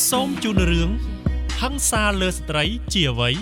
សូមជូនរឿងហិង្សាលើស្ត្រីជាអ្វី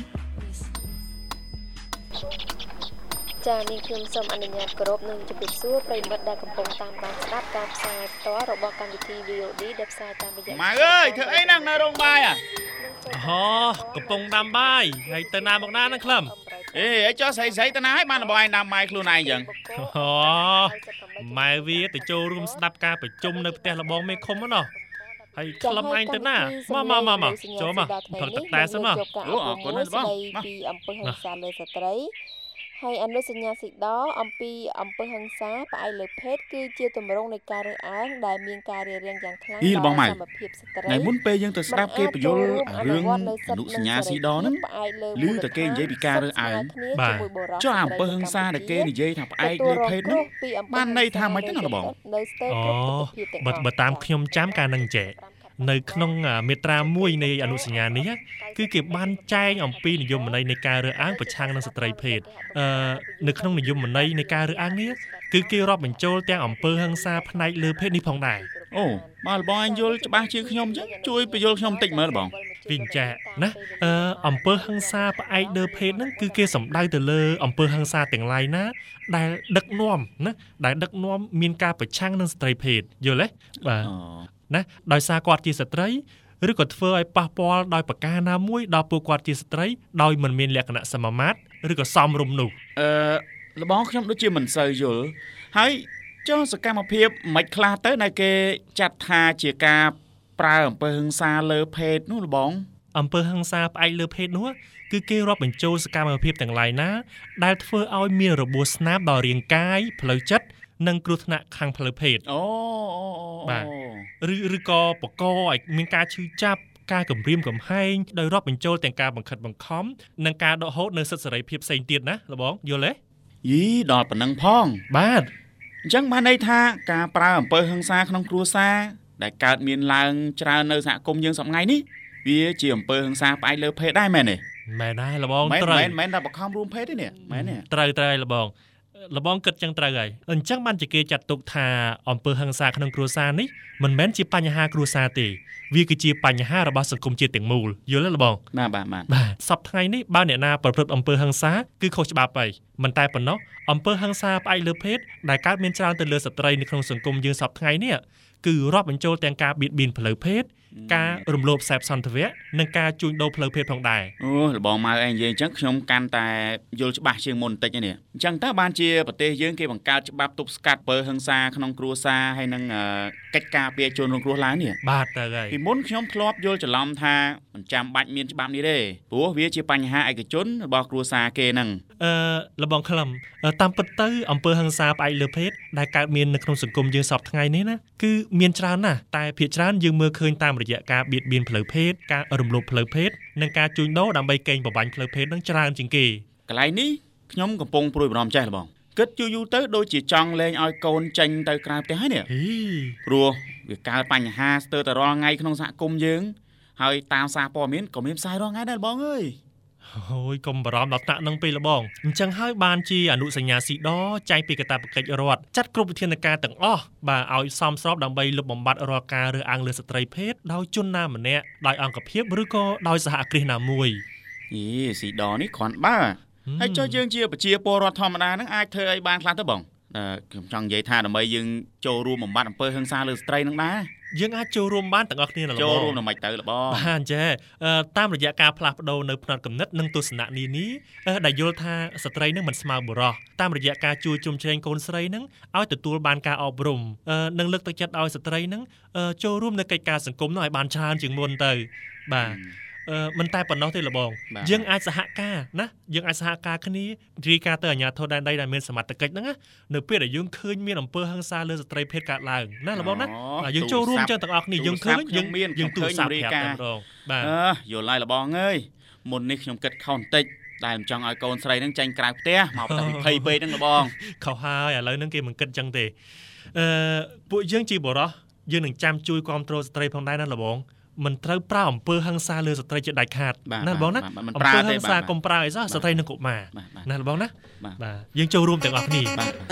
ចា៎នាងខ្ញុំសូមអនុញ្ញាតគោរពនឹងជម្រាបសួរប្រិយមិត្តដែលកំពុងតាមដានស្ដាប់ការផ្សាយផ្ទាល់របស់កម្មវិធី VOD ដែលផ្សាយតាមរយៈម៉ៅអើយធ្វើអីហ្នឹងនៅរោងបាយកំពុងដាំបាយហើយទៅណាមកណាហ្នឹងខ្លឹមអេចុះស្រីទៅណាហើយបានបងឯងដាំបាយខ្លួនឯងចឹងម៉ែវាទៅចូលរួមស្ដាប់ការប្រជុំនៅផ្ទះលបងមេឃុំហ្នឹងហើយខ្លឹមឯងទៅណាមកចូលមកផឹកទឹកតែសិនមកអូអរគុណហើយបងពីអំពើហិង្សាលើស្ត្រីហើយអនុសញ្ញាស៊ីដអំពីអំពើហិង្សាផ្អែកលើភេទគឺជាទម្រង់នៃការរើសអើងដែលមានការរារាំងយ៉ាងខ្លាំងដល់សមភាពស្ត្រីថ្ងៃមុនពេលយើងទៅស្ដាប់គេបញ្យល់រឿងអនុសញ្ញាស៊ីដហ្នឹងឮតែគេនិយាយពីការរើសអើងចុះអំពើហិង្សាដែលគេនិយាយថាផ្អែកលើភេទនោះបានន័យថាម៉េចហ្នឹងបងបើតាមខ្ញុំចាំការនឹងចែកនៅក្នុងមាត្រា1នៃអនុសញ្ញានេះគឺគេបានចែងអំពីនិយមន័យនៃការរើសអើងប្រឆាំងនឹងស្ត្រីភេទនៅក្នុងនិយមន័យនៃការរើសអើងនេះគឺគេរាប់បញ្ចូលទាំងអំពើហិង្សាផ្នែកលើភេទនេះផងដែរអូបើបងអញយល់ច្បាស់ជាងខ្ញុំចឹងជួយបញ្យល់ខ្ញុំបន្តិចមើលបងវិញចាណាអំពើហិង្សាផ្អែកលើភេទហ្នឹងគឺគេសំដៅទៅលើអំពើហិង្សាទាំងឡាយណាដែលដឹកនាំណាដែលដឹកនាំមានការប្រឆាំងនឹងស្ត្រីភេទយល់ទេបាទណាដោយសារគាត់ជាស្ត្រីឬក៏ធ្វើឲ្យប៉ះពាល់ដោយប្រការណាមួយដល់ពួកគាត់ជាស្ត្រីដោយមិនមានលក្ខណៈសមាមាត្រឬក៏សមរម្យនោះលបងខ្ញុំដូចជាមិនសូវយល់ហើយចុះសកម្មភាពមិនខ្លះទៅដែលគេចាត់ថាជាការប្រើអំពើហិង្សាលើភេទនោះលបងអំពើហិង្សាផ្អែកលើភេទនោះគឺគេរាប់បញ្ចូលសកម្មភាពទាំងឡាយណាដែលធ្វើឲ្យមានរបួសស្នាមដល់រាងកាយផ្លូវចិត្តនិងគ្រោះថ្នាក់ខាងផ្លូវភេទបាទឬក៏បង្កឲ្យមានការឈឺចាប់ការគំរាមកំហែងដោយរាប់បញ្ចូលទាំងការបង្ខិតបង្ខំនិងការដកហូតនៅសិទ្ធិសេរីភាពផ្សេងទៀតណាលបងយល់ទេយីដល់ប៉ុណ្ណឹងផងបាទអញ្ចឹងបានន័យថាការប្រើអំពើហិង្សាក្នុងគ្រួសារដែលកើតមានឡើងច្រើននៅសហគមន៍យើងសប្តាហ៍ថ្ងៃនេះវាជាអំពើហិង្សាផ្អែកលើភេទដែរមែនទេមែនដែរលបងត្រូវមែនតែបង្ខំរួមភេទទេនេះមែនទេត្រូវលបងគិតចឹងត្រូវហើយអញ្ចឹងបានជាគេចាត់ទុកថាអំពើហិង្សាក្នុងគ្រួសារនេះមិនមែនជាបញ្ហាគ្រួសារទេវាគឺជាបញ្ហារបស់សង្គមជាតិទាំងមូលយល់ទេលបងបាទសប្តាហ៍ថ្ងៃនេះបើអ្នកណាប្រព្រឹត្តអំពើហិង្សាគឺខុសច្បាប់ហើយមិនតែប៉ុណ្ណោះអំពើហិង្សាផ្អែកលើភេទដែលកើតមានច្រើនទៅលើស្ត្រីនៅក្នុងសង្គមយើងសប្តាហ៍ថ្ងៃនេះគឺរាប់បញ្ចូលទាំងការបៀតបៀនផ្លូវភេទការរំលោភសេពសន្តិវៈនិងការជួញដូរផ្លូវភេទផងដែរលបងម៉ៅឯងនិយាយអញ្ចឹងខ្ញុំកាន់តែយល់ច្បាស់ជាងមុនបន្តិចនេះអញ្ចឹងតើបានជាប្រទេសយើងគេបង្កើតច្បាប់ទប់ស្កាត់អំពើហិង្សាក្នុងគ្រួសារហើយនឹងកិច្ចការពារជនរងគ្រោះឡើងនេះបាទទៅហើយពីមុនខ្ញុំធ្លាប់យល់ច្រឡំថាមិនចាំបាច់មានច្បាប់នេះទេព្រោះវាជាបញ្ហាឯកជនរបស់គ្រួសារគេហ្នឹងលបងខ្លឹមតាមពិតទៅអំពើហិង្សាផ្អែកលើភេទដែលកើតមាននៅក្នុងសង្គមយើងសពថ្ងៃនេះណាគឺមានច្រើនណាស់តែភាគច្រើនយើងមើលឃើញតាមរយៈការបៀតបៀនផ្លូវភេទការរំលោភផ្លូវភេទនិងការជួញដូរដើម្បីកេងប្រវ័ញ្ចផ្លូវភេទនឹងច្រើនជាងគេកន្លែងនេះខ្ញុំកំពុងព្រួយបារម្ភចេះបងគិតយូរទៅដូចជាចង់លែងឲ្យកូនចេញទៅក្រៅផ្ទះហើយនេះព្រោះវាកើតបញ្ហាស្ទើរតែរាល់ថ្ងៃក្នុងសហគមន៍យើងហើយតាមសារព័ត៌មានក៏មានផ្សាយរាល់ថ្ងៃដែរបងអើយហើយកុំបារម្ភដល់ថ្នាក់នឹងពេកលបងអញ្ចឹងហើយបានជាអនុសញ្ញាស៊ីដចែងពីកាតព្វកិច្ចរដ្ឋចាត់គ្រប់វិធានការទាំងអស់បាទឲ្យសមស្របដើម្បីលុបបំបាត់រាល់ការរើសអើងលើស្ត្រីភេទដោយជនណាម្នាក់ដោយអង្គភាពឬក៏ដោយសហគ្រាសណាមួយស៊ីដនេះគ្រាន់បើហើយចុះយើងជាប្រជាពលរដ្ឋធម្មតានឹងអាចធ្វើអីបានខ្លះទៅបងខ្ញុំចង់និយាយថាដើម្បីយើងចូលរួមបំបត្តិអំពើហិង្សាលើស្ត្រីនឹងដែរយើងអាចចូលរួមបានទាំងអស់គ្នាចូលរួមដល់មិនទៅលបងបានចេះតាមរយៈការផ្លាស់ប្ដូរនៅផ្នត់គំនិតនិងទស្សនៈនានាដែលយល់ថាស្ត្រីនឹងមិនស្មើបុរសតាមរយៈការជួយជុំជ្រែងកូនស្រីនឹងឲ្យទទួលបានការអប់រំនិងលើកទឹកចិត្តឲ្យស្ត្រីនឹងចូលរួមនៅកិច្ចការសង្គមនោះឲ្យបានច្រើនជាងមុនទៅបាទមិនតែប៉ុណ្ណោះទេលបងយើងអាចសហការណាយើងអាចសហការគ្នារាយការណ៍ទៅអាជ្ញាធរដែនដីដែលមានសមត្ថកិច្ចហ្នឹងនៅពេលដែលយើងឃើញមានអំពើហិង្សាលើស្ត្រីភេទកើតឡើងណាលបងណាយើងចូលរួមចឹងទាំងអស់គ្នាយើងឃើញយើងទូរស័ព្ទប្រាប់តែម្ដងបាទយល់ហើយលបងអើយមុននេះខ្ញុំគិតខុសបន្តិចតែមិនចង់ឲ្យកូនស្រីហ្នឹងចាញ់ក្រៅផ្ទះមកតែ20ពេកហ្នឹងលបងខុសហើយឥឡូវហ្នឹងគេមិនគិតចឹងទេពួកយើងជាបរិសុទ្ធយើងនឹងចាំជួយគ្រប់គ្រងស្ត្រីផងដែរណាលបងមិនត្រូវប្រើអំពើហិង្សាលើស្ត្រីជាដាច់ខាតណាបងណាអំពើហិង្សាកុំប្រើអីសោះស្ត្រីនិងកុមារណាបងណាបាទយើងចូលរួមទាំងអស់គ្នា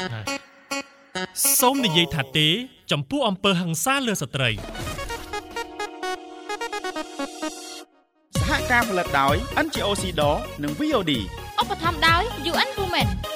សូមនិយាយថាទេចំពោះអំពើហិង្សាលើស្ត្រីការផលិតដោយ NGO Sido និង VOD ឧបត្ថម្ភដោយ UN Women